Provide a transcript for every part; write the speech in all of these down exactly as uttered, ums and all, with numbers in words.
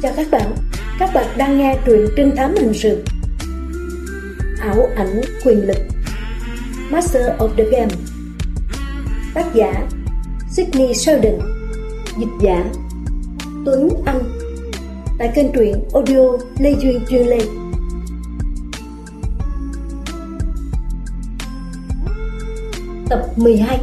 Chào các bạn, các bạn đang nghe truyện trinh thám hình sự Ảo ảnh quyền lực, Master of the Game. Tác giả Sydney Sheldon, dịch giả Tuấn Anh, tại kênh truyện audio Lê Duyên Chuyên Lê. Tập mười hai.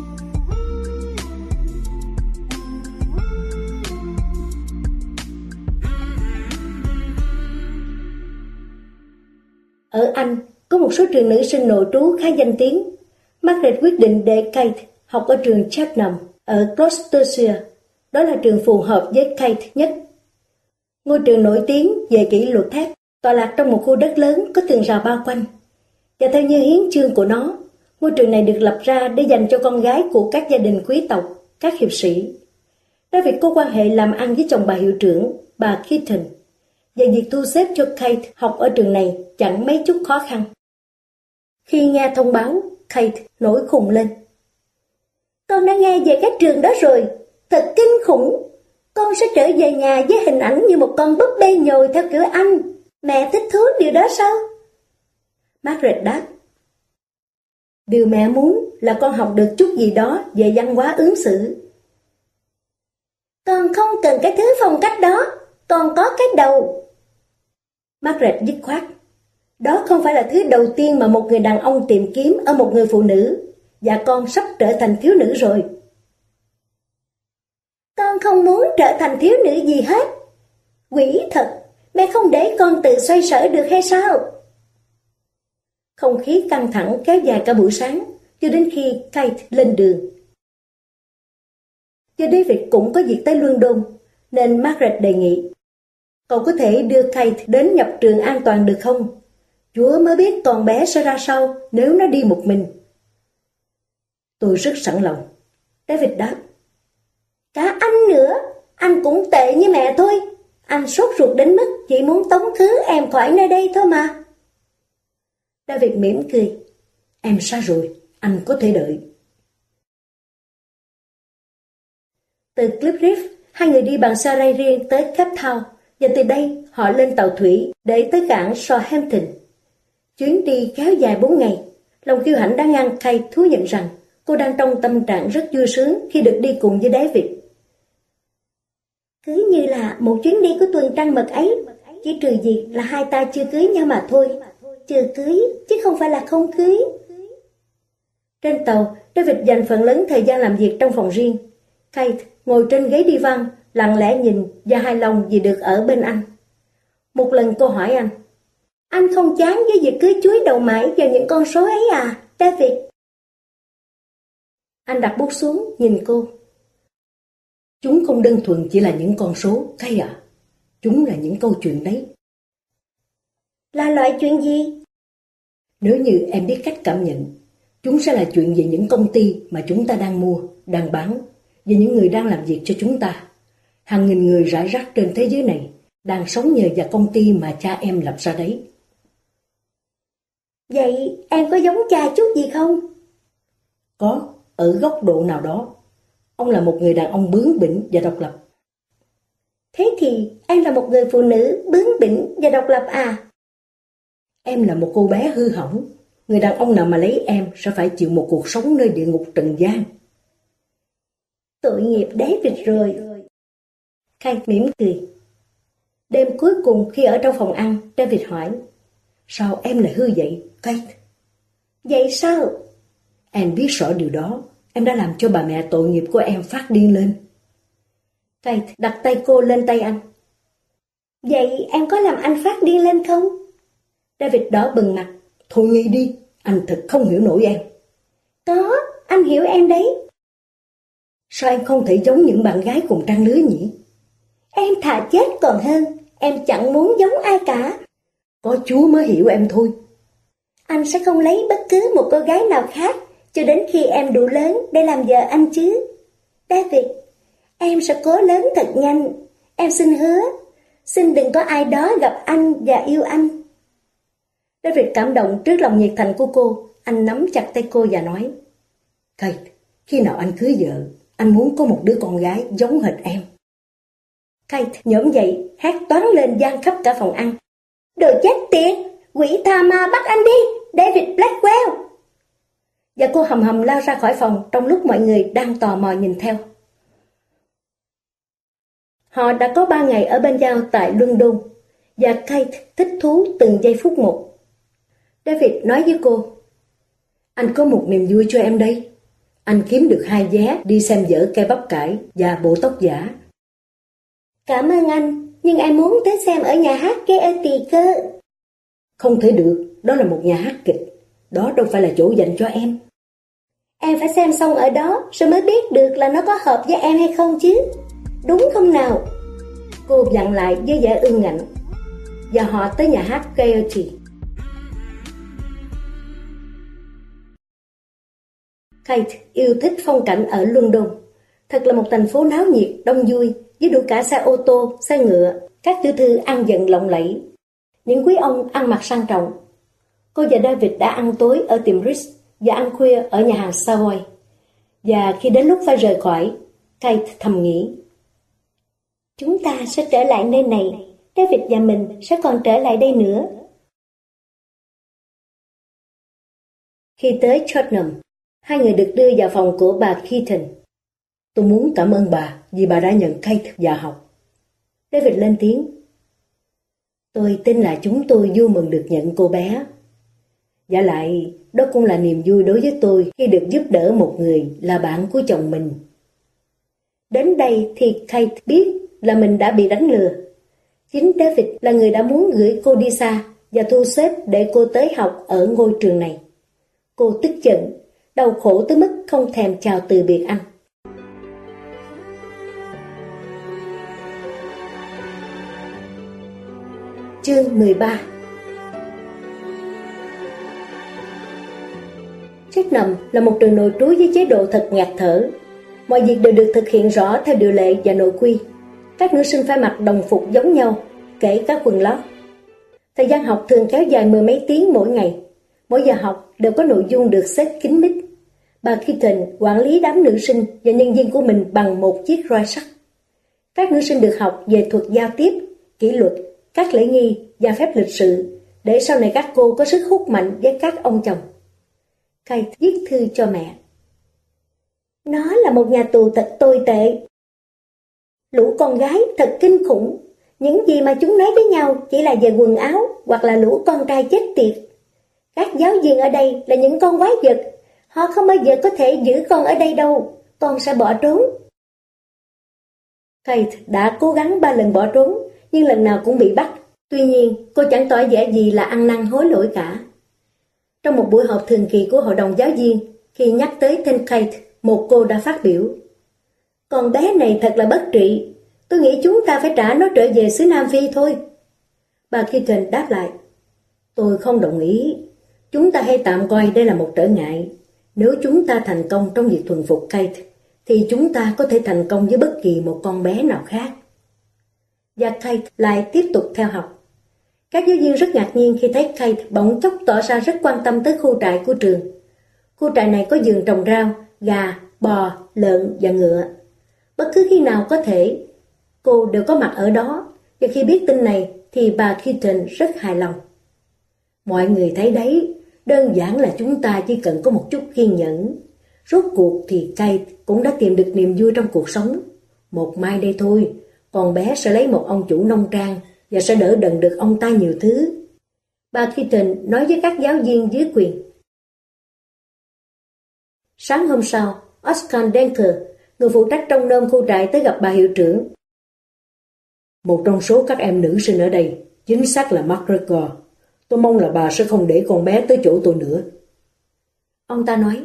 Ở Anh, có một số trường nữ sinh nội trú khá danh tiếng. Margaret quyết định để Kate học ở trường Cheltenham ở Gloucestershire. Đó là trường phù hợp với Kate nhất. Ngôi trường nổi tiếng về kỷ luật thép, tọa lạc trong một khu đất lớn có tường rào bao quanh. Và theo như hiến chương của nó, ngôi trường này được lập ra để dành cho con gái của các gia đình quý tộc, các hiệp sĩ. David có quan hệ làm ăn với chồng bà hiệu trưởng, bà Keaton, và việc thu xếp cho Kate học ở trường này chẳng mấy chút khó khăn. Khi nghe thông báo, Kate nổi khùng lên. Con đã nghe về cái trường đó rồi, thật kinh khủng. Con sẽ trở về nhà với hình ảnh như một con búp bê nhồi theo kiểu Anh. Mẹ thích thú điều đó sao? Margaret đáp. Điều mẹ muốn là con học được chút gì đó về văn hóa ứng xử. Con không cần cái thứ phong cách đó, con có cái đầu. Margaret dứt khoát. Đó không phải là thứ đầu tiên mà một người đàn ông tìm kiếm ở một người phụ nữ, và con sắp trở thành thiếu nữ rồi. Con không muốn trở thành thiếu nữ gì hết. Quỷ thật, mẹ không để con tự xoay sở được hay sao? Không khí căng thẳng kéo dài cả buổi sáng, cho đến khi Kate lên đường. Do David cũng có việc tới London, nên Margaret đề nghị. Cậu có thể đưa Kate đến nhập trường an toàn được không? Chúa mới biết con bé sẽ ra sao nếu nó đi một mình. Tôi rất sẵn lòng, David đáp. Cả anh nữa, anh cũng tệ như mẹ thôi. Anh sốt ruột đến mức chỉ muốn tống khứ em khỏi nơi đây thôi mà. David mỉm cười. Em sai rồi, anh có thể đợi. Từ Clipcliff, hai người đi bằng xe ray riêng tới Cape Town, và từ đây họ lên tàu thủy để tới cảng Southampton. Chuyến đi kéo dài bốn ngày. Lòng kiêu hãnh đã ngăn Kate thú nhận rằng cô đang trong tâm trạng rất vui sướng khi được đi cùng với David. Cứ như là một chuyến đi của tuần trăng mật ấy, chỉ trừ việc là hai ta chưa cưới nhau mà thôi. Chưa cưới, chứ không phải là không cưới. Trên tàu, David dành phần lớn thời gian làm việc trong phòng riêng. Kate ngồi trên ghế đi văn, lặng lẽ nhìn và hài lòng vì được ở bên anh. Một lần cô hỏi anh, anh không chán với việc cứ chúi đầu mãi vào những con số ấy à, David? Anh đặt bút xuống, nhìn cô. Chúng không đơn thuần chỉ là những con số, Kate à. Chúng là những câu chuyện đấy. Là loại chuyện gì? Nếu như em biết cách cảm nhận, chúng sẽ là chuyện về những công ty mà chúng ta đang mua, đang bán, về những người đang làm việc cho chúng ta. Hàng nghìn người rải rác trên thế giới này đang sống nhờ vào công ty mà cha em lập ra đấy. Vậy em có giống cha chút gì không? Có, ở góc độ nào đó. Ông là một người đàn ông bướng bỉnh và độc lập. Thế thì em là một người phụ nữ bướng bỉnh và độc lập à? Em là một cô bé hư hỏng. Người đàn ông nào mà lấy em sẽ phải chịu một cuộc sống nơi địa ngục trần gian. Tội nghiệp David rồi. Kate mỉm cười. Đêm cuối cùng khi ở trong phòng ăn, David hỏi, sao em lại hư vậy, Kate? Vậy sao? Em biết rõ điều đó. Em đã làm cho bà mẹ tội nghiệp của em phát điên lên. Kate đặt tay cô lên tay anh. Vậy em có làm anh phát điên lên không? David đỏ bừng mặt. Thôi nghĩ đi, anh thật không hiểu nổi em. Có, anh hiểu em đấy. Sao em không thể giống những bạn gái cùng trang lứa nhỉ? Em thà chết còn hơn, em chẳng muốn giống ai cả. Có Chúa mới hiểu em thôi. Anh sẽ không lấy bất cứ một cô gái nào khác cho đến khi em đủ lớn để làm vợ anh chứ. David, em sẽ cố lớn thật nhanh. Em xin hứa, xin đừng có ai đó gặp anh và yêu anh. David cảm động trước lòng nhiệt thành của cô. Anh nắm chặt tay cô và nói, Kate, khi nào anh cưới vợ, anh muốn có một đứa con gái giống hệt em. Kate nhổm dậy, hét toáng lên vang khắp cả phòng ăn. Đồ chết tiệt, quỷ tà ma bắt anh đi, David Blackwell. Và cô hầm hầm lao ra khỏi phòng trong lúc mọi người đang tò mò nhìn theo. Họ đã có ba ngày ở bên nhau tại London, và Kate thích thú từng giây phút một. David nói với cô, anh có một niềm vui cho em đây. Anh kiếm được hai vé đi xem dở cây bắp cải và bộ tóc giả. Cảm ơn anh, nhưng em muốn tới xem ở nhà hát Gaiety cơ. Không thể được, đó là một nhà hát kịch. Đó đâu phải là chỗ dành cho em. Em phải xem xong ở đó rồi mới biết được là nó có hợp với em hay không chứ. Đúng không nào? Cô dặn lại với vẻ ương ngạnh. Và họ tới nhà hát Gaiety. Kate yêu thích phong cảnh ở London. Thật là một thành phố náo nhiệt, đông vui, với đủ cả xe ô tô, xe ngựa, các tiểu thư ăn vận lộng lẫy, những quý ông ăn mặc sang trọng. Cô và David đã ăn tối ở tiệm Ritz và ăn khuya ở nhà hàng Savoy. Và khi đến lúc phải rời khỏi, Kate thầm nghĩ, chúng ta sẽ trở lại nơi này, David và mình sẽ còn trở lại đây nữa. Khi tới Tottenham, hai người được đưa vào phòng của bà Keaton. Tôi muốn cảm ơn bà vì bà đã nhận Kate vào học. David lên tiếng. Tôi tin là chúng tôi vui mừng được nhận cô bé. Và lại, đó cũng là niềm vui đối với tôi khi được giúp đỡ một người là bạn của chồng mình. Đến đây thì Kate biết là mình đã bị đánh lừa. Chính David là người đã muốn gửi cô đi xa và thu xếp để cô tới học ở ngôi trường này. Cô tức giận, đau khổ tới mức không thèm chào từ biệt anh. Chương mười ba. Tottenham là một trường nội trú với chế độ thật ngạt thở. Mọi việc đều được thực hiện rõ theo điều lệ và nội quy. Các nữ sinh phải mặc đồng phục giống nhau, kể cả quần lót. Thời gian học thường kéo dài mười mấy tiếng mỗi ngày. Mỗi giờ học đều có nội dung được xếp kín mít. Bà Keaton quản lý đám nữ sinh và nhân viên của mình bằng một chiếc roi sắt. Các nữ sinh được học về thuật giao tiếp, kỷ luật, các lễ nghi và phép lịch sự, để sau này các cô có sức hút mạnh với các ông chồng. Kate viết thư cho mẹ. Nó là một nhà tù thật tồi tệ. Lũ con gái thật kinh khủng. Những gì mà chúng nói với nhau chỉ là về quần áo hoặc là lũ con trai chết tiệt. Các giáo viên ở đây là những con quái vật. Họ không bao giờ có thể giữ con ở đây đâu. Con sẽ bỏ trốn. Kate đã cố gắng ba lần bỏ trốn, nhưng lần nào cũng bị bắt. Tuy nhiên, cô chẳng tỏ vẻ gì là ăn năn hối lỗi cả. Trong một buổi họp thường kỳ của hội đồng giáo viên, khi nhắc tới tên Kate, một cô đã phát biểu. Con bé này thật là bất trị. Tôi nghĩ chúng ta phải trả nó trở về xứ Nam Phi thôi. Bà Keaton đáp lại. Tôi không đồng ý. Chúng ta hãy tạm coi đây là một trở ngại. Nếu chúng ta thành công trong việc thuần phục Kate, thì chúng ta có thể thành công với bất kỳ một con bé nào khác. Và Kate lại tiếp tục theo học. Các giáo viên rất ngạc nhiên khi thấy Kate bỗng chốc tỏ ra rất quan tâm tới khu trại của trường. Khu trại này có vườn trồng rau, gà, bò, lợn và ngựa. Bất cứ khi nào có thể, cô đều có mặt ở đó, và khi biết tin này thì bà Keaton rất hài lòng. Mọi người thấy đấy, đơn giản là chúng ta chỉ cần có một chút kiên nhẫn. Rốt cuộc thì Kate cũng đã tìm được niềm vui trong cuộc sống. Một mai đây thôi, con bé sẽ lấy một ông chủ nông trang và sẽ đỡ đần được ông ta nhiều thứ. Bà Keaton nói với các giáo viên dưới quyền. Sáng hôm sau, Oscar Denker, người phụ trách trông nom khu trại, tới gặp bà hiệu trưởng. Một trong số các em nữ sinh ở đây, chính xác là McGregor. Tôi mong là bà sẽ không để con bé tới chỗ tôi nữa. Ông ta nói.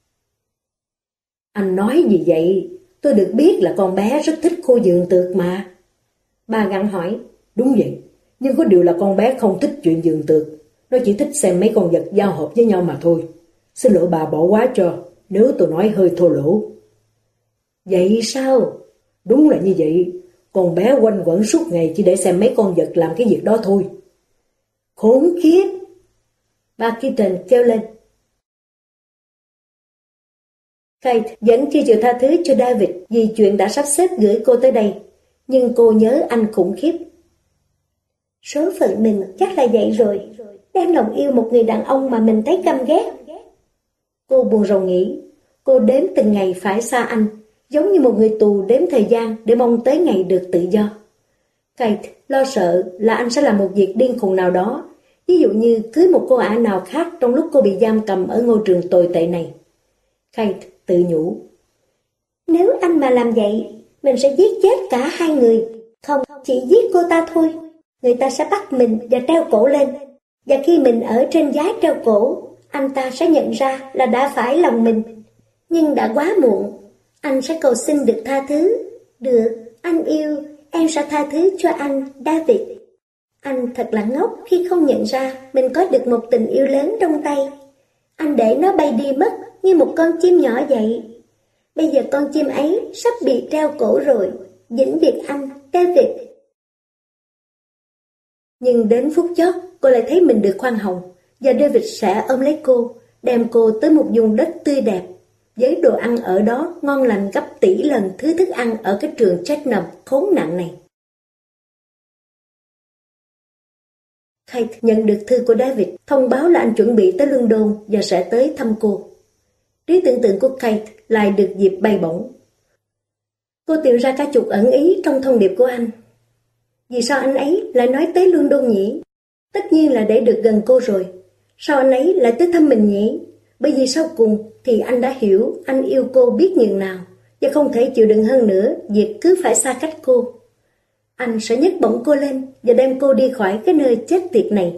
Anh nói gì vậy? Tôi được biết là con bé rất thích khu vườn tược mà. Bà gặng hỏi. Đúng vậy, nhưng có điều là con bé không thích chuyện vườn tược. Nó chỉ thích xem mấy con vật giao hợp với nhau mà thôi. Xin lỗi bà bỏ quá cho, nếu tôi nói hơi thô lỗ. Vậy sao? Đúng là như vậy. Con bé quanh quẩn suốt ngày chỉ để xem mấy con vật làm cái việc đó thôi. Khốn khiếp! Bà Keaton kêu lên. Kate vẫn chưa chịu tha thứ cho David vì chuyện đã sắp xếp gửi cô tới đây. Nhưng cô nhớ anh khủng khiếp. Số phận mình chắc là vậy rồi, đem lòng yêu một người đàn ông mà mình thấy căm ghét. Cô buồn rầu nghĩ, cô đếm từng ngày phải xa anh, giống như một người tù đếm thời gian để mong tới ngày được tự do. Kate lo sợ là anh sẽ làm một việc điên khùng nào đó, ví dụ như cưới một cô ả nào khác trong lúc cô bị giam cầm ở ngôi trường tồi tệ này. Kate tự nhủ, nếu anh mà làm vậy, mình sẽ giết chết cả hai người, không chỉ giết cô ta thôi. Người ta sẽ bắt mình và treo cổ lên, và khi mình ở trên giá treo cổ, anh ta sẽ nhận ra là đã phải lòng mình. Nhưng đã quá muộn, anh sẽ cầu xin được tha thứ. Được, anh yêu, em sẽ tha thứ cho anh, David. Anh thật là ngốc khi không nhận ra mình có được một tình yêu lớn trong tay. Anh để nó bay đi mất như một con chim nhỏ vậy. Bây giờ con chim ấy sắp bị treo cổ rồi. Vĩnh biệt anh, David. Nhưng đến phút chót, cô lại thấy mình được khoan hồng, và David sẽ ôm lấy cô, đem cô tới một vùng đất tươi đẹp, với đồ ăn ở đó ngon lành gấp tỷ lần thứ thức ăn ở cái trường Cheltenham khốn nạn này. Kate nhận được thư của David thông báo là anh chuẩn bị tới London và sẽ tới thăm cô. Trí tưởng tượng của Kate lại được dịp bay bổng. Cô tìm ra cả chục ẩn ý trong thông điệp của anh. Vì sao anh ấy lại nói tới London nhỉ? Tất nhiên là để được gần cô rồi. Sao anh ấy lại tới thăm mình nhỉ? Bởi vì sau cùng thì anh đã hiểu anh yêu cô biết nhường nào, và không thể chịu đựng hơn nữa việc cứ phải xa cách cô. Anh sẽ nhấc bổng cô lên và đem cô đi khỏi cái nơi chết tiệt này.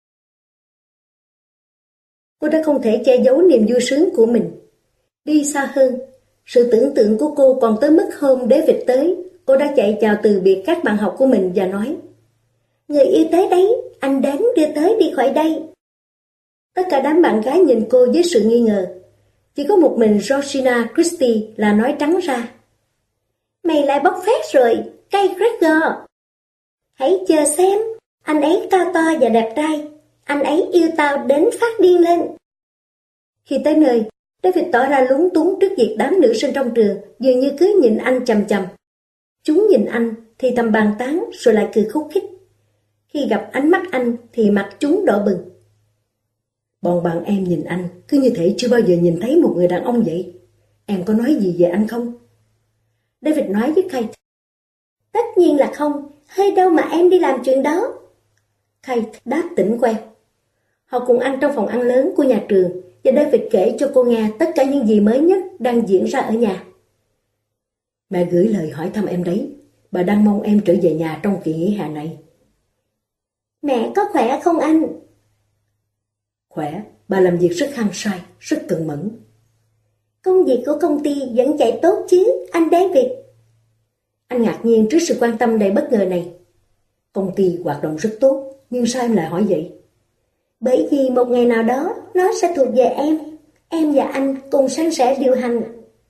Cô đã không thể che giấu niềm vui sướng của mình. Đi xa hơn, sự tưởng tượng của cô còn tới mức hôm David tới, cô đã chạy chào từ biệt các bạn học của mình và nói, người yêu tới đấy, anh đến đưa tới đi khỏi đây. Tất cả đám bạn gái nhìn cô với sự nghi ngờ. Chỉ có một mình Georgina Christie là nói trắng ra, mày lại bóc phét rồi, cây Gregor. Hãy chờ xem, anh ấy cao to và đẹp trai, anh ấy yêu tao đến phát điên lên. Khi tới nơi, David tỏ ra lúng túng trước việc đám nữ sinh trong trường dường như cứ nhìn anh chằm chằm. Chúng nhìn anh thì thầm bàn tán rồi lại cười khúc khích. Khi gặp ánh mắt anh thì mặt chúng đỏ bừng. Bọn bạn em nhìn anh cứ như thể chưa bao giờ nhìn thấy một người đàn ông vậy. Em có nói gì về anh không? David nói với Kate. Tất nhiên là không, hơi đâu mà em đi làm chuyện đó. Kate đáp tỉnh queo. Họ cùng ăn trong phòng ăn lớn của nhà trường, và David kể cho cô nghe tất cả những gì mới nhất đang diễn ra ở nhà. Mẹ gửi lời hỏi thăm em đấy, bà đang mong em trở về nhà trong kỳ nghỉ hè này. Mẹ có khỏe không anh? Khỏe, bà làm việc rất hăng say, rất cẩn mẫn. Công việc của công ty vẫn chạy tốt chứ, anh David? Anh ngạc nhiên trước sự quan tâm đầy bất ngờ này. Công ty hoạt động rất tốt, nhưng sao em lại hỏi vậy? Bởi vì một ngày nào đó nó sẽ thuộc về em. Em và anh cùng san sẻ điều hành.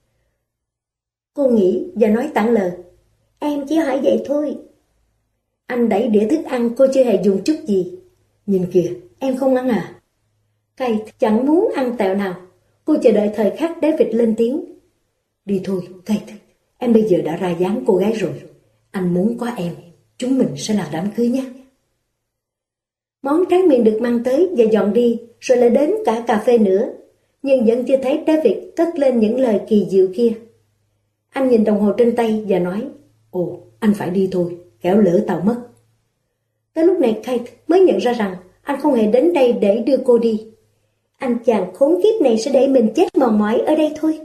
Cô nghĩ và nói tản lờ. Em chỉ hỏi vậy thôi. Anh đẩy đĩa thức ăn cô chưa hề dùng chút gì. Nhìn kìa, em không ăn à? Kate chẳng muốn ăn tẹo nào. Cô chờ đợi thời khắc David lên tiếng. Đi thôi, Kate. Em bây giờ đã ra dáng cô gái rồi. Anh muốn có em. Chúng mình sẽ làm đám cưới nhé. Món tráng miệng được mang tới và dọn đi, rồi lại đến cả cà phê nữa. Nhưng vẫn chưa thấy David cất lên những lời kỳ diệu kia. Anh nhìn đồng hồ trên tay và nói, ồ, anh phải đi thôi, kẻo lỡ tàu mất. Tới lúc này Kate mới nhận ra rằng anh không hề đến đây để đưa cô đi. Anh chàng khốn kiếp này sẽ để mình chết mòn mỏi ở đây thôi.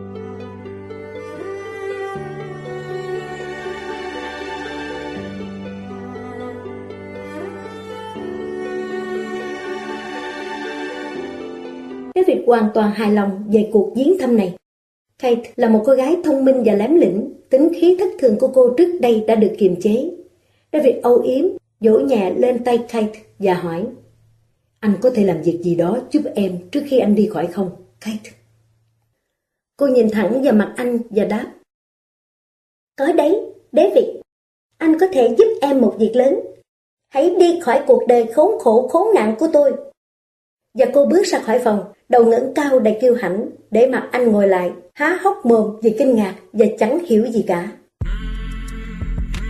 David hoàn toàn hài lòng về cuộc viếng thăm này. Kate là một cô gái thông minh và lém lĩnh, tính khí thất thường của cô trước đây đã được kiềm chế. David âu yếm, vỗ nhẹ lên tay Kate và hỏi, anh có thể làm việc gì đó giúp em trước khi anh đi khỏi không, Kate? Cô nhìn thẳng vào mặt anh và đáp, có đấy, David. Anh có thể giúp em một việc lớn. Hãy đi khỏi cuộc đời khốn khổ khốn nạn của tôi. Và cô bước ra khỏi phòng, đầu ngẩng cao đầy kiêu hãnh, để mặt anh ngồi lại, há hốc mồm vì kinh ngạc và chẳng hiểu gì cả.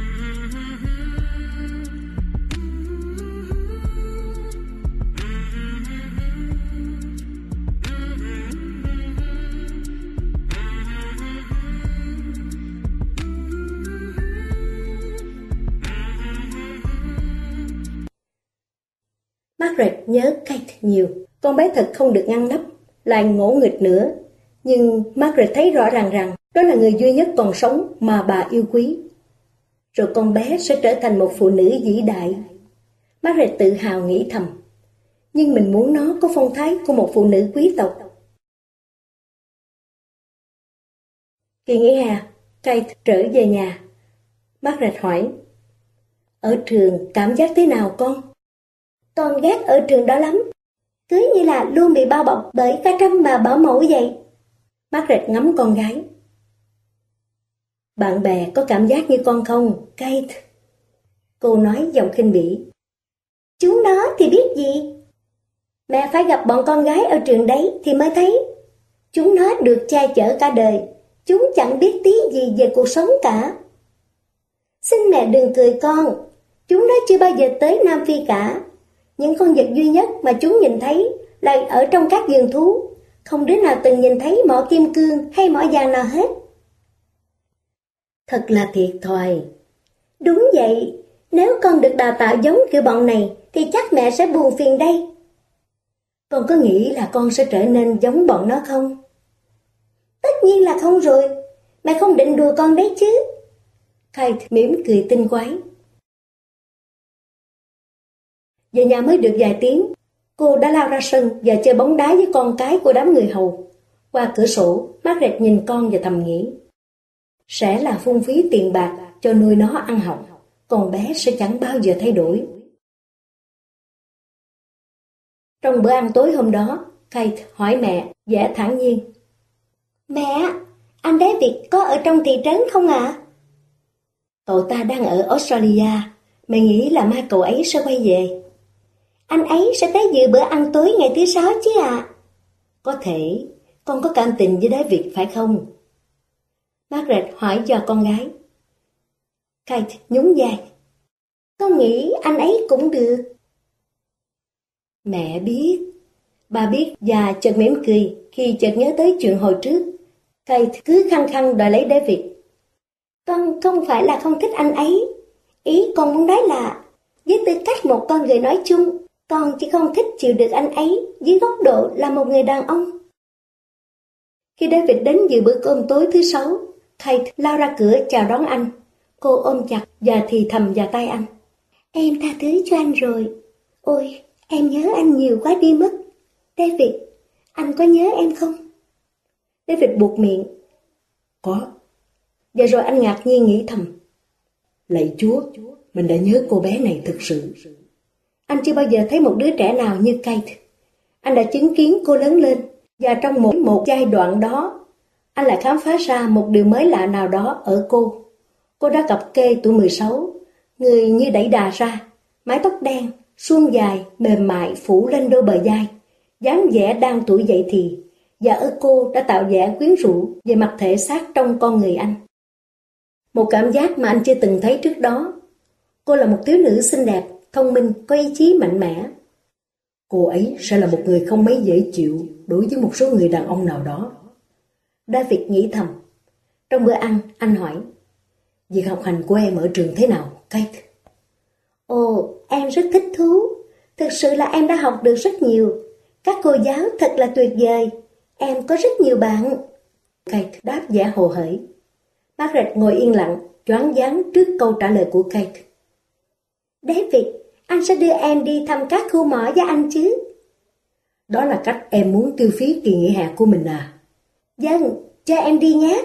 Margaret nhớ Kate nhiều. Con bé thật không được ngăn nắp, lại ngỗ nghịch nữa. Nhưng Margaret thấy rõ ràng rằng đó là người duy nhất còn sống mà bà yêu quý. Rồi con bé sẽ trở thành một phụ nữ vĩ đại. Margaret tự hào nghĩ thầm. Nhưng mình muốn nó có phong thái của một phụ nữ quý tộc. Kỳ nghỉ hè, Kate trở về nhà. Margaret hỏi. Ở trường cảm giác thế nào con? Con ghét ở trường đó lắm. Cứ như là luôn bị bao bọc bởi cả trăm bà bảo mẫu vậy. Margaret ngắm con gái. Bạn bè có cảm giác như con không, Kate? Cô nói giọng khinh bỉ. Chúng nó thì biết gì? Mẹ phải gặp bọn con gái ở trường đấy thì mới thấy. Chúng nó được che chở cả đời. Chúng chẳng biết tí gì về cuộc sống cả. Xin mẹ đừng cười con. Chúng nó chưa bao giờ tới Nam Phi cả. Những con vật duy nhất mà chúng nhìn thấy là ở trong các vườn thú. Không đứa nào từng nhìn thấy mỏ kim cương hay mỏ vàng nào hết. Thật là thiệt thòi. Đúng vậy. Nếu con được đào tạo giống kiểu bọn này thì chắc mẹ sẽ buồn phiền đây. Con có nghĩ là con sẽ trở nên giống bọn nó không? Tất nhiên là không rồi. Mẹ không định đùa con đấy chứ. Kate mỉm cười tinh quái. Về nhà mới được vài tiếng, cô đã lao ra sân và chơi bóng đá với con cái của đám người hầu. Qua cửa sổ, Margaret nhìn con và thầm nghĩ. Sẽ là phung phí tiền bạc cho nuôi nó ăn học. Con bé sẽ chẳng bao giờ thay đổi. Trong bữa ăn tối hôm đó, Kate hỏi mẹ, vẻ thản nhiên. Mẹ, anh David có ở trong thị trấn không ạ? À? Cậu ta đang ở Australia. Mẹ nghĩ là mai cậu ấy sẽ quay về. Anh ấy sẽ tới dự bữa ăn tối ngày thứ sáu chứ ạ? À? Có thể, con có cảm tình với David phải không? Margaret hỏi cho con gái. Kate nhún vai. Con nghĩ anh ấy cũng được. Mẹ biết. Bà biết và chợt mỉm cười khi chợt nhớ tới chuyện hồi trước. Kate cứ khăng khăng đòi lấy David. Con không phải là không thích anh ấy. Ý con muốn nói là, với tư cách một con người nói chung, con chỉ không thích chịu được anh ấy dưới góc độ là một người đàn ông. Khi David đến dự bữa cơm tối thứ sáu, Kate lao ra cửa chào đón anh. Cô ôm chặt và thì thầm vào tay anh. Em tha thứ cho anh rồi. Ôi, em nhớ anh nhiều quá đi mất. David, anh có nhớ em không? David buột miệng. Có. Và rồi anh ngạc nhiên nghĩ thầm. Lạy Chúa, mình đã nhớ cô bé này thực sự. Anh chưa bao giờ thấy một đứa trẻ nào như Kate. Anh đã chứng kiến cô lớn lên, và trong mỗi một giai đoạn đó, anh lại khám phá ra một điều mới lạ nào đó ở cô. Cô đã cập kê tuổi mười sáu, người như đẩy đà ra, mái tóc đen, suôn dài, mềm mại phủ lên đôi bờ vai, dáng vẻ đang tuổi dậy thì, và ở cô đã tạo vẻ quyến rũ về mặt thể xác trong con người anh. Một cảm giác mà anh chưa từng thấy trước đó. Cô là một thiếu nữ xinh đẹp, thông minh, có ý chí mạnh mẽ. Cô ấy sẽ là một người không mấy dễ chịu đối với một số người đàn ông nào đó. David nghĩ thầm. Trong bữa ăn, anh hỏi, việc học hành của em ở trường thế nào, Kate? Ồ, em rất thích thú. Thực sự là em đã học được rất nhiều. Các cô giáo thật là tuyệt vời. Em có rất nhiều bạn. Kate đáp vẻ hồ hởi. Margaret ngồi yên lặng, choáng váng trước câu trả lời của Kate. David, anh sẽ đưa em đi thăm các khu mỏ với anh chứ? Đó là cách em muốn tiêu phí kỳ nghỉ hè của mình à? Vâng, cho em đi nhé.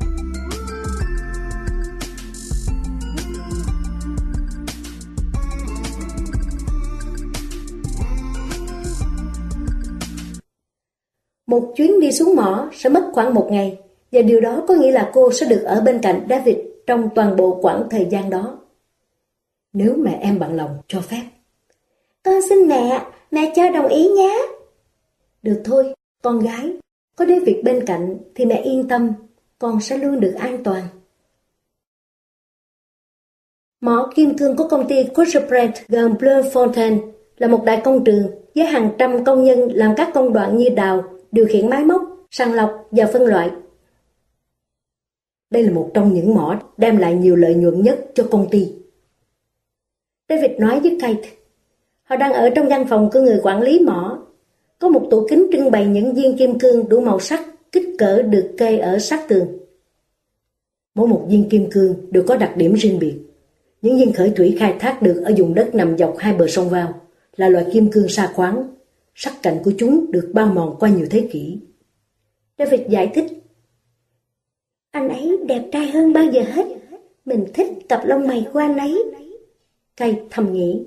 Một chuyến đi xuống mỏ sẽ mất khoảng một ngày, và điều đó có nghĩa là cô sẽ được ở bên cạnh David trong toàn bộ quãng thời gian đó. Nếu mẹ em bằng lòng cho phép. Con xin mẹ, mẹ cho đồng ý nhé. Được thôi, con gái, có David bên cạnh thì mẹ yên tâm, con sẽ luôn được an toàn. Mỏ kim cương của công ty Cushepret gần Bloemfontein là một đại công trường với hàng trăm công nhân làm các công đoạn như đào, điều khiển máy móc, sàng lọc và phân loại. Đây là một trong những mỏ đem lại nhiều lợi nhuận nhất cho công ty. David nói với Kate, Họ đang ở trong văn phòng của người quản lý mỏ. Có một tủ kính trưng bày những viên kim cương đủ màu sắc, kích cỡ được kê ở sát tường. Mỗi một viên kim cương đều có đặc điểm riêng biệt. Những viên khởi thủy khai thác được ở vùng đất nằm dọc hai bờ sông vào là loại kim cương sa khoáng. Sắc cạnh của chúng được bao mòn qua nhiều thế kỷ. David giải thích. Anh ấy đẹp trai hơn bao giờ hết. Mình thích cặp lông mày của anh ấy. Kate thầm nghĩ.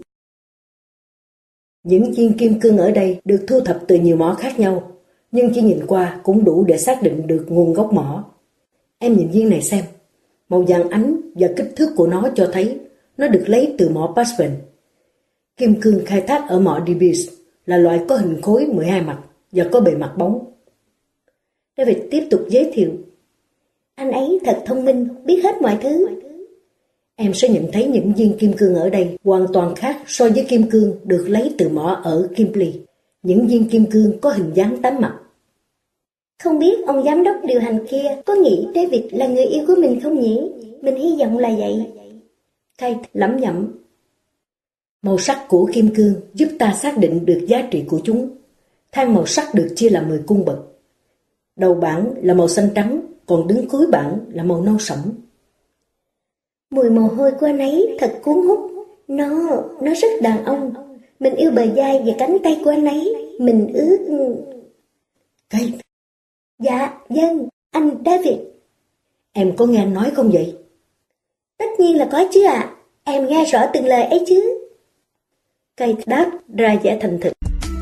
Những viên kim cương ở đây được thu thập từ nhiều mỏ khác nhau, nhưng chỉ nhìn qua cũng đủ để xác định được nguồn gốc mỏ. Em nhìn viên này xem. Màu vàng ánh và kích thước của nó cho thấy nó được lấy từ mỏ Pasven. Kim cương khai thác ở mỏ Dibis là loại có hình khối mười hai mặt và có bề mặt bóng. David tiếp tục giới thiệu. Anh ấy thật thông minh, biết hết mọi thứ. Em sẽ nhận thấy những viên kim cương ở đây hoàn toàn khác so với kim cương được lấy từ mỏ ở Kimberley. Những viên kim cương có hình dáng tám mặt. Không biết ông giám đốc điều hành kia có nghĩ David là người yêu của mình không nhỉ? Mình hy vọng là vậy. Kate lẩm nhẩm. Màu sắc của kim cương giúp ta xác định được giá trị của chúng. Thang màu sắc được chia làm mười cung bậc. Đầu bảng là màu xanh trắng, còn đứng cuối bảng là màu nâu sẫm. Mùi mồ hôi của anh ấy thật cuốn hút. Nó, nó rất đàn ông. Mình yêu bờ vai và cánh tay của anh ấy. Mình ước... Kate. Dạ, vâng, anh David. Em có nghe nói không vậy? Tất nhiên là có chứ ạ. À. Em nghe rõ từng lời ấy chứ. Kate đáp ra vẻ thành thực.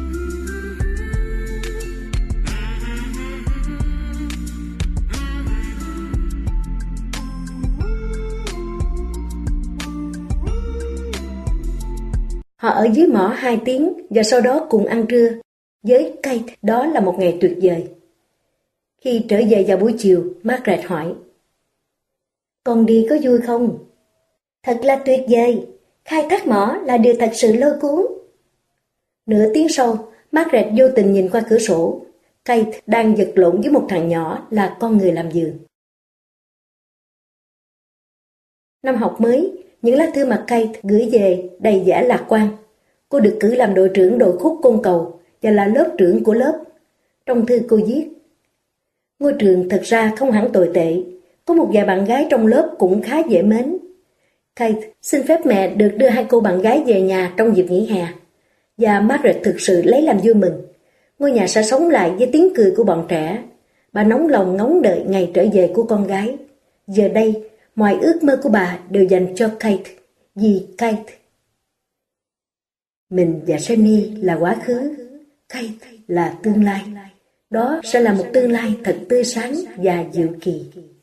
Họ ở dưới mỏ hai tiếng và sau đó cùng ăn trưa. Với Kate, đó là một ngày tuyệt vời. Khi trở về vào buổi chiều, Margaret hỏi. Con đi có vui không? Thật là tuyệt vời. Khai thác mỏ là điều thật sự lôi cuốn. Nửa tiếng sau, Margaret vô tình nhìn qua cửa sổ. Kate đang vật lộn với một thằng nhỏ là con người làm vườn. Năm học mới, những lá thư mà Kate gửi về đầy vẻ lạc quan. Cô được cử làm đội trưởng đội khúc côn cầu và là lớp trưởng của lớp. Trong thư cô viết. Ngôi trường thật ra không hẳn tồi tệ. Có một vài bạn gái trong lớp cũng khá dễ mến. Kate xin phép mẹ được đưa hai cô bạn gái về nhà trong dịp nghỉ hè. Và Margaret thực sự lấy làm vui mừng. Ngôi nhà sẽ sống lại với tiếng cười của bọn trẻ. Bà nóng lòng ngóng đợi ngày trở về của con gái. Giờ đây, mọi ước mơ của bà đều dành cho Kate. Vì Kate. Mình và Jenny là quá khứ. Kate là tương lai. Đó sẽ là một tương lai thật tươi sáng và diệu kỳ.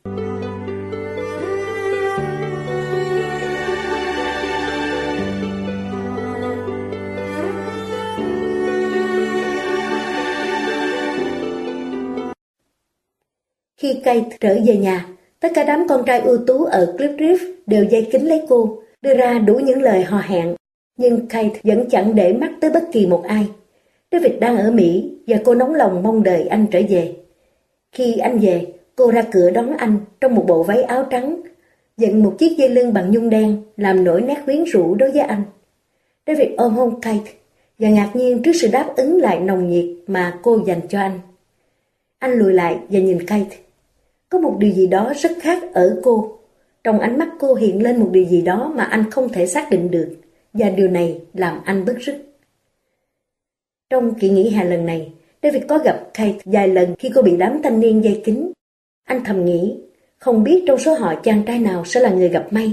Khi Kate trở về nhà, tất cả đám con trai ưu tú ở Cliff Riff đều dây kính lấy cô, đưa ra đủ những lời hò hẹn. Nhưng Kate vẫn chẳng để mắt tới bất kỳ một ai. David đang ở Mỹ và cô nóng lòng mong đợi anh trở về. Khi anh về, cô ra cửa đón anh trong một bộ váy áo trắng, dựng một chiếc dây lưng bằng nhung đen làm nổi nét quyến rũ đối với anh. David ôm hôn Kate và ngạc nhiên trước sự đáp ứng lại nồng nhiệt mà cô dành cho anh. Anh lùi lại và nhìn Kate. Có một điều gì đó rất khác ở cô. Trong ánh mắt cô hiện lên một điều gì đó mà anh không thể xác định được, và điều này làm anh bức rứt. Trong kỳ nghỉ hè lần này, David có gặp Kate vài lần khi cô bị đám thanh niên dây kính. Anh thầm nghĩ, không biết trong số họ chàng trai nào sẽ là người gặp may.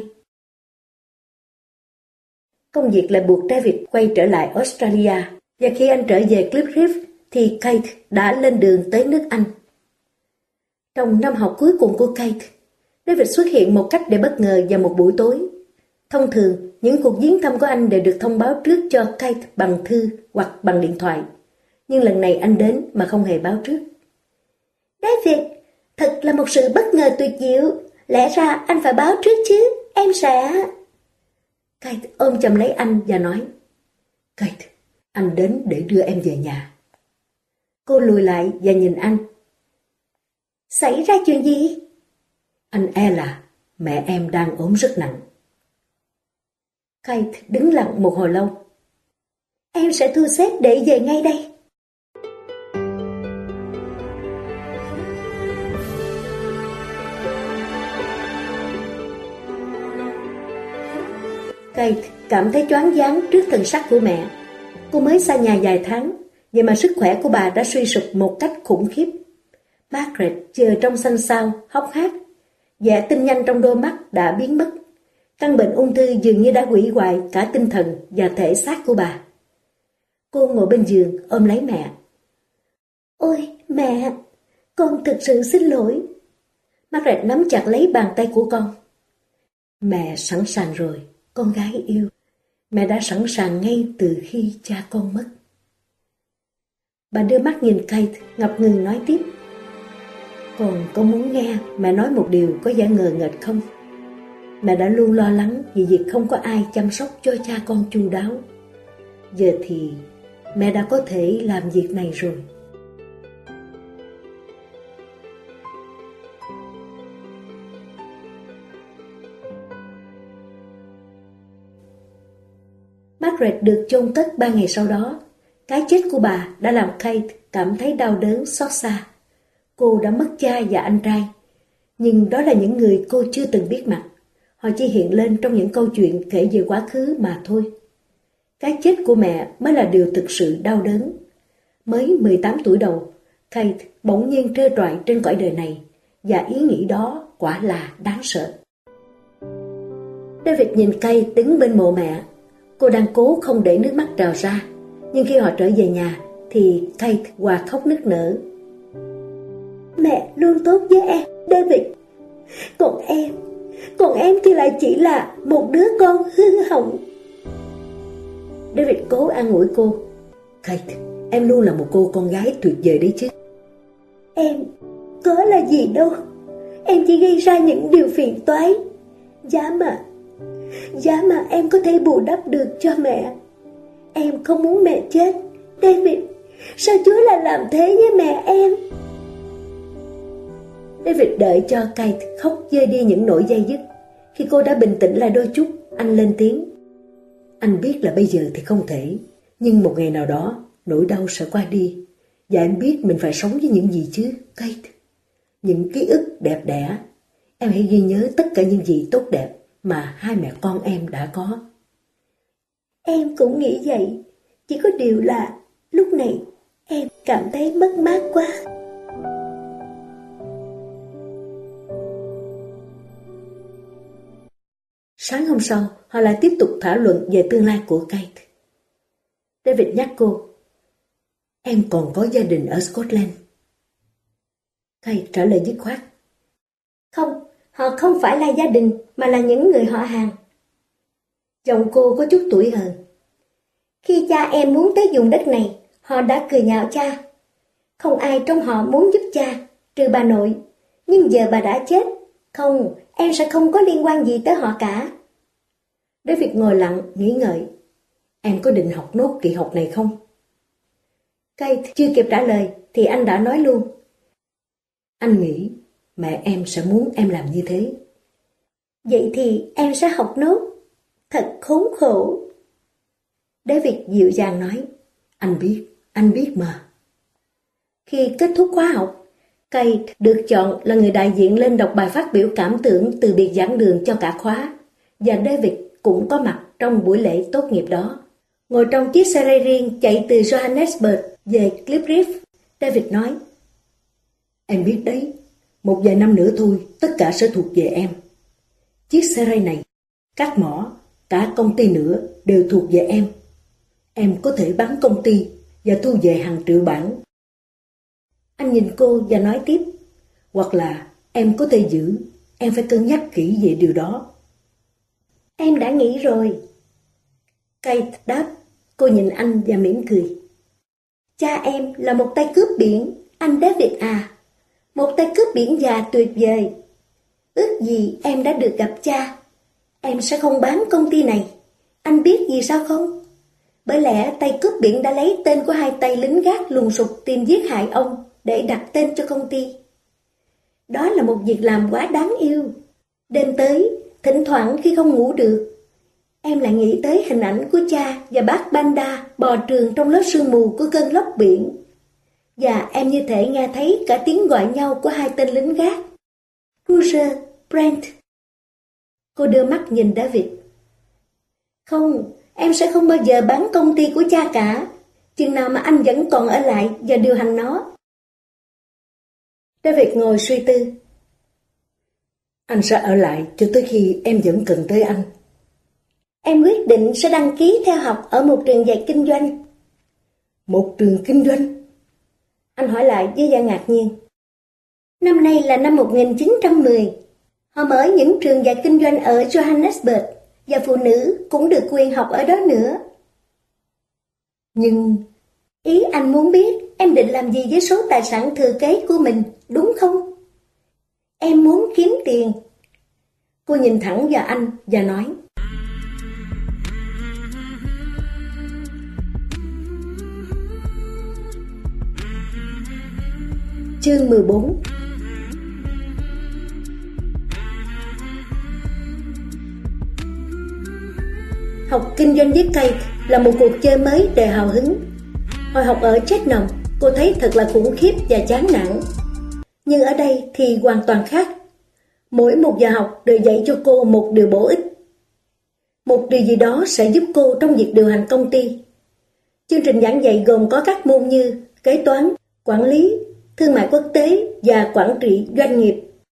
Công việc lại buộc David quay trở lại Australia, và khi anh trở về Cliff Riff thì Kate đã lên đường tới nước Anh. Trong năm học cuối cùng của Kate, David xuất hiện một cách để bất ngờ vào một buổi tối. Thông thường, những cuộc viếng thăm của anh đều được thông báo trước cho Kate bằng thư hoặc bằng điện thoại. Nhưng lần này anh đến mà không hề báo trước. David, thật là một sự bất ngờ tuyệt diệu. Lẽ ra anh phải báo trước chứ, em sẽ... Kate ôm chầm lấy anh và nói, Kate, anh đến để đưa em về nhà. Cô lùi lại và nhìn anh. Xảy ra chuyện gì? Anh e là mẹ em đang ốm rất nặng. Kate đứng lặng một hồi lâu. Em sẽ thu xếp để về ngay đây. Kate cảm thấy choáng váng trước thần sắc của mẹ. Cô mới xa nhà vài tháng, vậy mà sức khỏe của bà đã suy sụp một cách khủng khiếp. Margaret chờ trong xanh xao, hốc hác. Vẻ tinh nhanh trong đôi mắt đã biến mất. Căn bệnh ung thư dường như đã hủy hoại cả tinh thần và thể xác của bà. Cô ngồi bên giường ôm lấy mẹ. Ôi mẹ, con thực sự xin lỗi. Margaret nắm chặt lấy bàn tay của con. Mẹ sẵn sàng rồi, con gái yêu. Mẹ đã sẵn sàng ngay từ khi cha con mất. Bà đưa mắt nhìn Kate, ngập ngừng nói tiếp. Con có muốn nghe mẹ nói một điều có vẻ ngờ nghệch không? Mẹ đã luôn lo lắng vì việc không có ai chăm sóc cho cha con chu đáo. Giờ thì mẹ đã có thể làm việc này rồi. Margaret được chôn cất ba ngày sau đó. Cái chết của bà đã làm Kate cảm thấy đau đớn xót xa. Cô đã mất cha và anh trai, nhưng đó là những người cô chưa từng biết mặt. Họ chỉ hiện lên trong những câu chuyện kể về quá khứ mà thôi. Cái chết của mẹ mới là điều thực sự đau đớn. Mới mười tám tuổi đầu, Kate bỗng nhiên trơ trọi trên cõi đời này, và ý nghĩ đó quả là đáng sợ. David nhìn Kate đứng bên mộ mẹ. Cô đang cố không để nước mắt trào ra, nhưng khi họ trở về nhà thì Kate hòa khóc nức nở. Mẹ luôn tốt với em, David. Còn em, còn em thì lại chỉ là một đứa con hư hỏng. David cố an ủi cô. Kate, em luôn là một cô con gái tuyệt vời đấy chứ. Em có là gì đâu. Em chỉ gây ra những điều phiền toái. Giá mà Giá mà em có thể bù đắp được cho mẹ. Em không muốn mẹ chết. David, sao Chúa lại làm thế với mẹ em? David đợi cho Kate khóc vơi đi những nỗi dây dứt. Khi cô đã bình tĩnh lại đôi chút, anh lên tiếng. Anh biết là bây giờ thì không thể, nhưng một ngày nào đó nỗi đau sẽ qua đi. Và em biết mình phải sống với những gì chứ, Kate. Những ký ức đẹp đẽ. Em hãy ghi nhớ tất cả những gì tốt đẹp mà hai mẹ con em đã có. Em cũng nghĩ vậy. Chỉ có điều là lúc này em cảm thấy mất mát quá. Sáng hôm sau, họ lại tiếp tục thảo luận về tương lai của Kate. David nhắc cô. Em còn có gia đình ở Scotland. Kate trả lời dứt khoát. Không, họ không phải là gia đình, mà là những người họ hàng. Giọng cô có chút tủi hờn. Khi cha em muốn tới vùng đất này, họ đã cười nhạo cha. Không ai trong họ muốn giúp cha, trừ bà nội. Nhưng giờ bà đã chết. Không, em sẽ không có liên quan gì tới họ cả. David ngồi lặng, nghĩ ngợi. Em có định học nốt kỳ học này không? Kate chưa kịp trả lời, thì anh đã nói luôn. Anh nghĩ mẹ em sẽ muốn em làm như thế. Vậy thì em sẽ học nốt. Thật khốn khổ. David dịu dàng nói. Anh biết, anh biết mà. Khi kết thúc khóa học, Kate được chọn là người đại diện lên đọc bài phát biểu cảm tưởng từ biệt giảng đường cho cả khóa. Và David cũng có mặt trong buổi lễ tốt nghiệp đó. Ngồi trong chiếc xe ray riêng chạy từ Johannesburg về Cliff Reef, David nói. Em biết đấy, một vài năm nữa thôi, tất cả sẽ thuộc về em. Chiếc xe ray này, các mỏ, cả công ty nữa đều thuộc về em. Em có thể bán công ty và thu về hàng triệu bảng. Anh nhìn cô và nói tiếp. Hoặc là em có thể giữ, em phải cân nhắc kỹ về điều đó. Em đã nghĩ rồi. Kate đáp. Cô nhìn anh và mỉm cười. Cha em là một tay cướp biển, anh David à. Một tay cướp biển già tuyệt vời. Ước gì em đã được gặp cha. Em sẽ không bán công ty này. Anh biết vì sao không? Bởi lẽ tay cướp biển đã lấy tên của hai tay lính gác lùng sục tìm giết hại ông để đặt tên cho công ty. Đó là một việc làm quá đáng yêu. Đêm tới, thỉnh thoảng khi không ngủ được, em lại nghĩ tới hình ảnh của cha và bác Banda bò trường trong lớp sương mù của cơn lốc biển. Và em như thể nghe thấy cả tiếng gọi nhau của hai tên lính gác. Roger, Brent. Cô đưa mắt nhìn David. Không, em sẽ không bao giờ bán công ty của cha cả, chừng nào mà anh vẫn còn ở lại và điều hành nó. David ngồi suy tư. Anh sẽ ở lại cho tới khi em vẫn cần tới anh. Em quyết định sẽ đăng ký theo học ở một trường dạy kinh doanh. Một trường kinh doanh? Anh hỏi lại với vẻ ngạc nhiên. Năm nay là năm một nghìn chín trăm mười. Họ mở những trường dạy kinh doanh ở Johannesburg và phụ nữ cũng được quyền học ở đó nữa. Nhưng ý anh muốn biết em định làm gì với số tài sản thừa kế của mình, đúng không? Em muốn kiếm tiền. Cô nhìn thẳng vào anh và nói. Chương mười bốn. Học kinh doanh với Kate là một cuộc chơi mới đầy hào hứng. Hồi học ở Cheltenham, cô thấy thật là khủng khiếp và chán nản. Nhưng ở đây thì hoàn toàn khác. Mỗi một giờ học đều dạy cho cô một điều bổ ích. Một điều gì đó sẽ giúp cô trong việc điều hành công ty. Chương trình giảng dạy gồm có các môn như kế toán, quản lý, thương mại quốc tế và quản trị doanh nghiệp.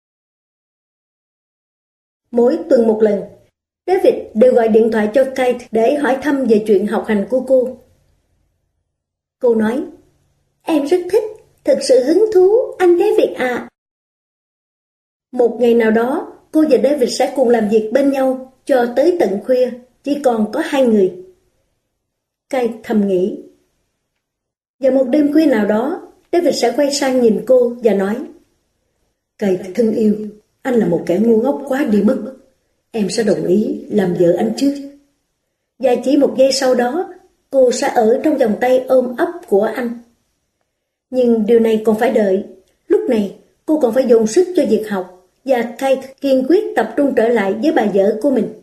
Mỗi tuần một lần, David đều gọi điện thoại cho Kate để hỏi thăm về chuyện học hành của cô. Cô nói, em rất thích, thực sự hứng thú, anh David à. Một ngày nào đó, cô và David sẽ cùng làm việc bên nhau cho tới tận khuya, chỉ còn có hai người. Kate thầm nghĩ. Vào một đêm khuya nào đó, David sẽ quay sang nhìn cô và nói, Kate thân yêu, anh là một kẻ ngu ngốc quá đi mất. Em sẽ đồng ý làm vợ anh chứ? Và chỉ một giây sau đó, cô sẽ ở trong vòng tay ôm ấp của anh. Nhưng điều này còn phải đợi. Lúc này, cô còn phải dồn sức cho việc học, và Kate kiên quyết tập trung trở lại với bà vợ của mình.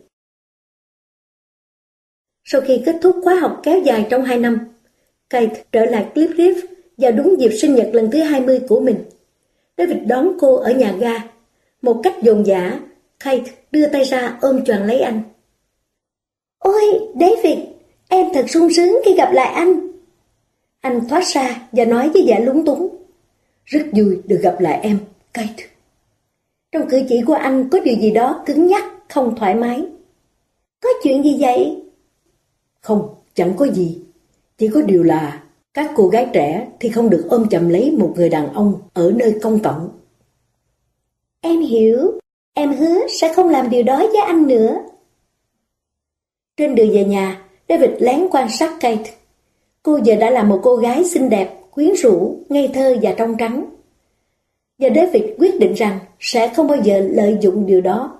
Sau khi kết thúc khóa học kéo dài trong hai năm, Kate trở lại Cliff vào đúng dịp sinh nhật lần thứ hai mươi của mình. David đón cô ở nhà ga. Một cách dồn dã, Kate đưa tay ra ôm choàng lấy anh. Ôi, David, em thật sung sướng khi gặp lại anh. Anh thoát ra và nói với vẻ lúng túng. Rất vui được gặp lại em, Kate. Trong cử chỉ của anh có điều gì đó cứng nhắc, không thoải mái. Có chuyện gì vậy? Không, chẳng có gì. Chỉ có điều là các cô gái trẻ thì không được ôm chầm lấy một người đàn ông ở nơi công cộng. Em hiểu, em hứa sẽ không làm điều đó với anh nữa. Trên đường về nhà, David lén quan sát Kate. Cô giờ đã là một cô gái xinh đẹp, quyến rũ, ngây thơ và trong trắng. Và David quyết định rằng sẽ không bao giờ lợi dụng điều đó.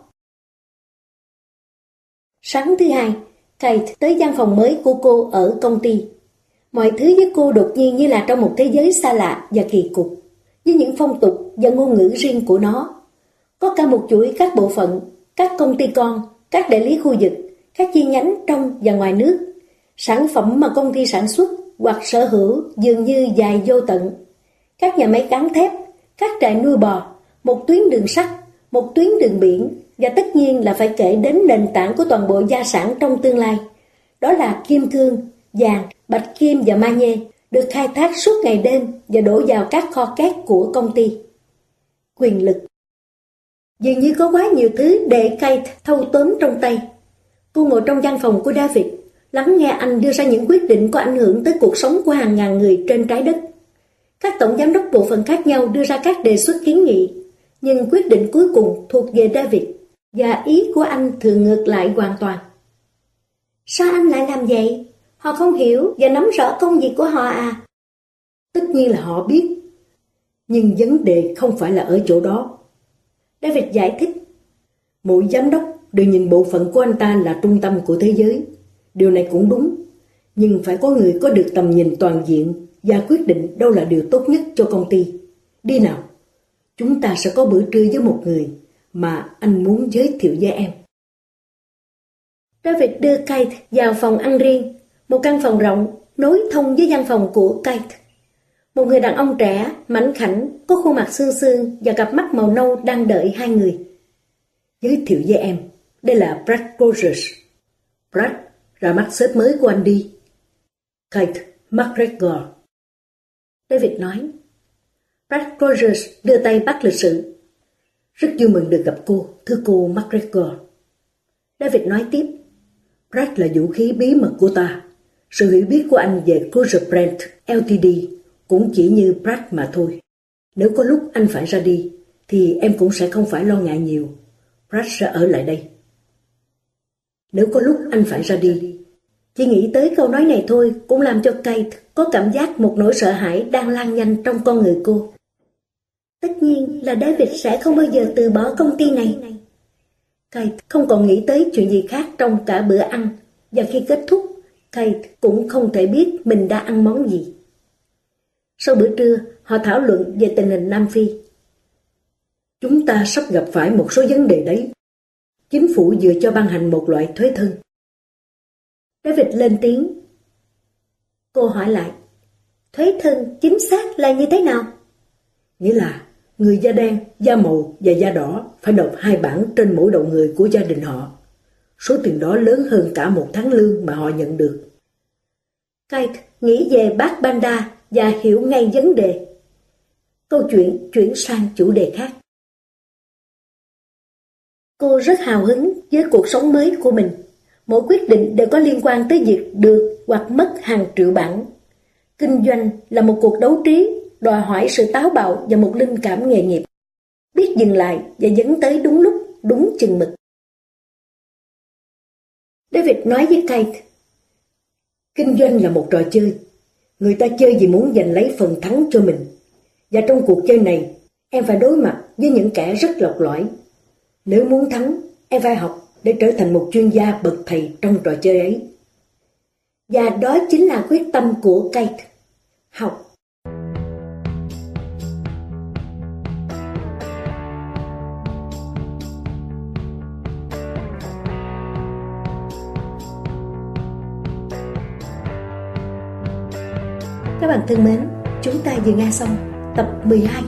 Sáng thứ hai, Kate tới văn phòng mới của cô ở công ty. Mọi thứ với cô đột nhiên như là trong một thế giới xa lạ và kỳ cục, với những phong tục và ngôn ngữ riêng của nó. Có cả một chuỗi các bộ phận, các công ty con, các đại lý khu vực, các chi nhánh trong và ngoài nước. Sản phẩm mà công ty sản xuất hoặc sở hữu dường như dài vô tận. Các nhà máy cán thép, các trại nuôi bò, một tuyến đường sắt, một tuyến đường biển, và tất nhiên là phải kể đến nền tảng của toàn bộ gia sản trong tương lai. Đó là kim cương, vàng, bạch kim và magie được khai thác suốt ngày đêm và đổ vào các kho cát của công ty. Quyền lực. Dường như có quá nhiều thứ để Kate thâu tóm trong tay. Cô ngồi trong văn phòng của David, lắng nghe anh đưa ra những quyết định có ảnh hưởng tới cuộc sống của hàng ngàn người trên trái đất. Các tổng giám đốc bộ phận khác nhau đưa ra các đề xuất kiến nghị, nhưng quyết định cuối cùng thuộc về David, và ý của anh thường ngược lại hoàn toàn. Sao anh lại làm vậy? Họ không hiểu và nắm rõ công việc của họ à? Tất nhiên là họ biết, nhưng vấn đề không phải là ở chỗ đó. David giải thích. Mỗi giám đốc đều nhìn bộ phận của anh ta là trung tâm của thế giới. Điều này cũng đúng, nhưng phải có người có được tầm nhìn toàn diện và quyết định đâu là điều tốt nhất cho công ty. Đi nào, chúng ta sẽ có bữa trưa với một người mà anh muốn giới thiệu với em. David đưa Kate vào phòng ăn riêng, một căn phòng rộng nối thông với văn phòng của Kate. Một người đàn ông trẻ, mảnh khảnh, có khuôn mặt xương xương và cặp mắt màu nâu đang đợi hai người. Giới thiệu với em, đây là Brad Rogers. Brad, ra mắt sếp mới của anh đi. Kate McGregor. David nói. Brad Rogers đưa tay bắt lịch sự. Rất vui mừng được gặp cô, thưa cô McGregor. David nói tiếp. Brad là vũ khí bí mật của ta. Sự hiểu biết của anh về Cruiser Brand Ltd cũng chỉ như Brad mà thôi. Nếu có lúc anh phải ra đi, thì em cũng sẽ không phải lo ngại nhiều. Brad sẽ ở lại đây. Nếu có lúc anh phải ra đi. Chỉ nghĩ tới câu nói này thôi cũng làm cho Kate có cảm giác một nỗi sợ hãi đang lan nhanh trong con người cô. Tất nhiên là David sẽ không bao giờ từ bỏ công ty này. Kate không còn nghĩ tới chuyện gì khác trong cả bữa ăn, và khi kết thúc, Kate cũng không thể biết mình đã ăn món gì. Sau bữa trưa, họ thảo luận về tình hình Nam Phi. Chúng ta sắp gặp phải một số vấn đề đấy. Chính phủ vừa cho ban hành một loại thuế thân. David lên tiếng. Cô hỏi lại, thuế thân chính xác là như thế nào? Nghĩa là người da đen, da màu và da đỏ phải nộp hai bảng trên mỗi đầu người của gia đình họ. Số tiền đó lớn hơn cả một tháng lương mà họ nhận được. Kate nghĩ về bác Banda và hiểu ngay vấn đề. Câu chuyện chuyển sang chủ đề khác. Cô rất hào hứng với cuộc sống mới của mình. Mỗi quyết định đều có liên quan tới việc được hoặc mất hàng triệu bảng. Kinh doanh là một cuộc đấu trí, đòi hỏi sự táo bạo và một linh cảm nghề nghiệp. Biết dừng lại và dẫn tới đúng lúc, đúng chừng mực. David nói với Kate, kinh doanh là một trò chơi. Người ta chơi vì muốn giành lấy phần thắng cho mình. Và trong cuộc chơi này, em phải đối mặt với những kẻ rất lọc lõi. Nếu muốn thắng, em phải học để trở thành một chuyên gia bậc thầy trong trò chơi ấy. Và đó chính là quyết tâm của Kate. Học. Các bạn thân mến, chúng ta vừa nghe xong tập mười hai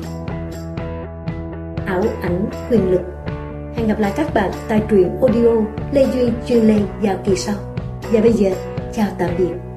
Ảo ảnh quyền lực. Hẹn gặp lại các bạn tại truyện audio Lê Duyên chuyên Lê vào kỳ sau. Và bây giờ, chào tạm biệt.